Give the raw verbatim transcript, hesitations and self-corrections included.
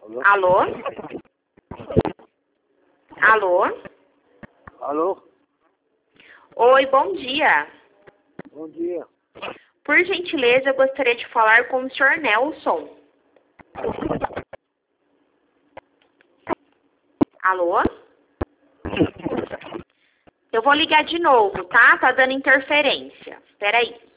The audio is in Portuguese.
Alô? Alô? Alô? Oi, bom dia. Bom dia. Por gentileza, eu gostaria de falar com o senhor Nelson. Alô? Eu vou ligar de novo, tá? Tá dando interferência. Espera aí.